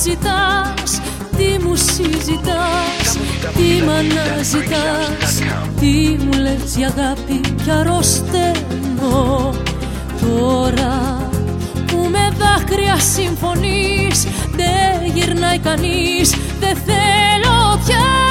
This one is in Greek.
ζητάς, τι μου συζητάς, τι μ' αναζητάς, τι μου λες για αγάπη κι αρρωσταίνω. Τώρα που με δάκρυα συμφωνείς, δεν γυρνάει κανείς, δεν θέλω πια.